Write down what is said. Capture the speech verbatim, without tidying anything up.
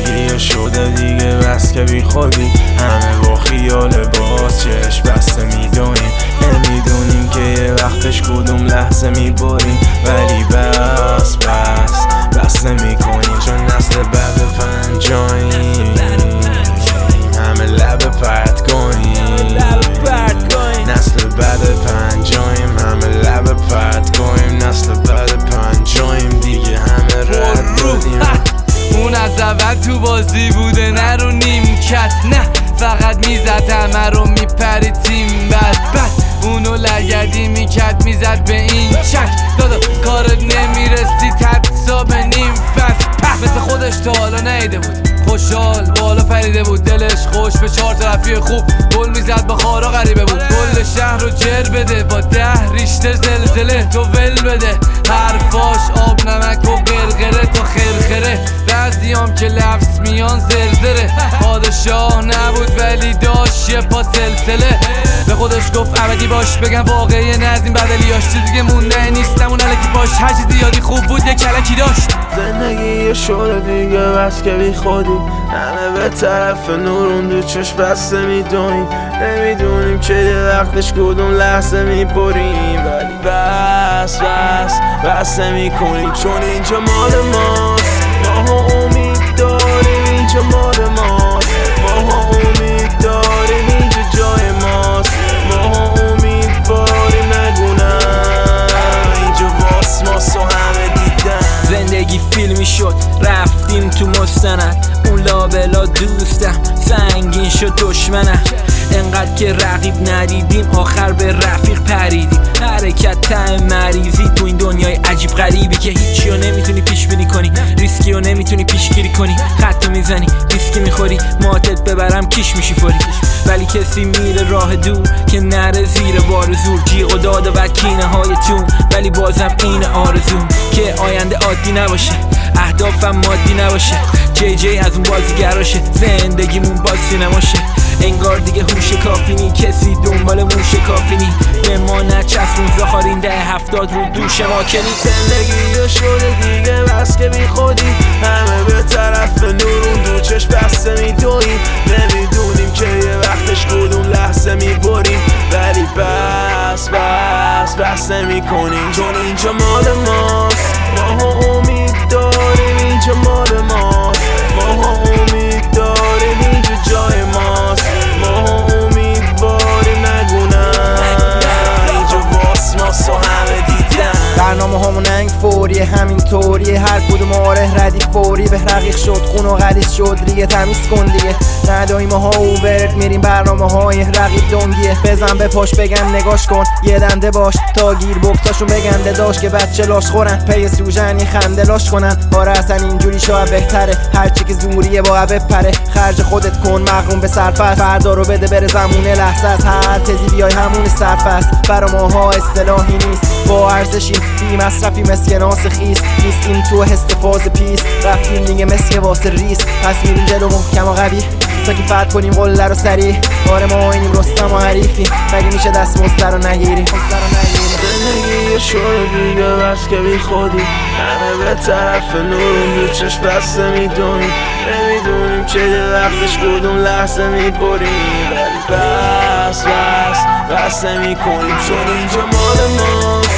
زندگی شده دیگه بس که بی خودی، همه با خیال باز چشم بسته میدونیم، نمیدونیم که یه وقتش کدوم لحظه میبریم، ولی بس بس بس نمیکنیم چون نسل بعد پنجاییم، همه لب پرت کنیم، نسل بعد پنجاییم، همه لب پرت کنیم، نسل بعد پنجاییم دیگه همه رد دادیم. اون از اول تو بازی بوده نه رو نیمکت، نه فقط میزد همه رو میپرید تیم بد بد، اونو لگدی میکرد میزد به این چک، دادا کارت نمیرسید حتی به نیم فصل، مثل خودش تا حالا نیده بود، خوشحال بالا پریده بود، دلش خوش به چهار طرفی خوب گل میزد با خارا غریبه بود، کل شهر رو جر بده با ده ریشتر زلزله تو ول بده، حرفاش آب نمک و قرقره تا خرخره، بعضیام که لفظ میان زرزره، پادشاه نبود ولی داشت یه پا سلسله، به خودش گفت ابدی باش بگم واقعی نزدیم بدلیاش، چیزی که مونده نیستم اون علکی باش، هر چیزی یادی خوب بود یه کلکی داشت. زندگی شده دیگه بس که بی خودی، همه به طرف نورون دو چشم بسته میدونیم، نمیدونیم که یه وقتش کدوم لحظه میبریم، ولی بس بس بس نمیکنیم چون اینجا مال ماست، ماها امید داریم اینجا مال ماست، ماها امید داریم اینجا جای ماست، ماها امیدواریم نگونم اینجا واس ماست و همه دیدن. زندگی فیلمی شد رفتیم تو مستند، اون لابلا دوستم سنگین شد دشمنم، انقدر که رقیب ندیدیم آخر به رفیق پریدیم، حرکت ته مریضی تو این دنیای عجیب غریبی که هیچی رو نمیتونی پیش بینی کنی، ریسکی رو نمیتونی پیشگیری کنی، خط میزنی ریسکی میخوری، ماتت ببرم کیش میشی فوری، ولی کسی میره راه دور که نره زیر بار زور، جیغ و داد و کینه های تون، ولی بازم این آرزوم که آینده عادی نباشه، اهدافم مادی نباشه، جی جی از اون بازیگراشه، زندگیمون باز سینماشه، انگار دیگه هوش کافی نی، کسی دنبال موش کافی نی، به ما نچسبون زخارین ده هفتاد رو دوش ما کنی. زندگی شده دیگه بس که بی خودی، همه به طرف نورون دو چشم بسته میدویم، نمیدونیم که یه وقتش کدوم لحظه میبریم، ولی بس بس بس نمیکنیم چون اینجا مال ماست، ماها امید داریم اینجا مال ماست، ماها امید داریم اینجا جای ماست، ماها امیدواریم نگونم اینجا واس ماست و همه دیدن. برنامه همون انگ فوریه همین طوریه، هر کدوم آره ردیف فوری به رقیق شد، خون و غلیظ شد ریگه تمیز کن دیگه، نداییم ها اوورد میریم برنامه های رقیب دنگیه، بزن به پاش بگن نگاش کن یه دنده باش تا گیر بکتاشون بگنده داشت که بچه لاش خورن، پی سوژنی خنده لاش کنن، آره اصلا اینجوری شاید بهتره، هرچی که زوریه باید بپره، خرج خودت کن مغروم به صرف، فردا رو بده بره زمونه لحظه است، هر تزی بیای همون صرف است، برا ماها اصطلاحی نیست با ارزشیم، بی مصرفی مسکه ناس خیس نیستیم تو استفاز پیس، رفتیم دیگه مسکه واسه ریس، پس میریم جلو محکم و قوی تا که فتح کنیم قله رو سریع، آره ما اینیم رستم و حریفی، مگه میشه دست مزده رو نگیریم. زندگی شده دیگه بس که بی خودی، همه به طرف نورون دو چشم بسته میدونیم، نمیدونیم که یه وقتش کدوم لحظه میبریم، ولی بس بس بس نمیکنیم چون اینجا مال ماست،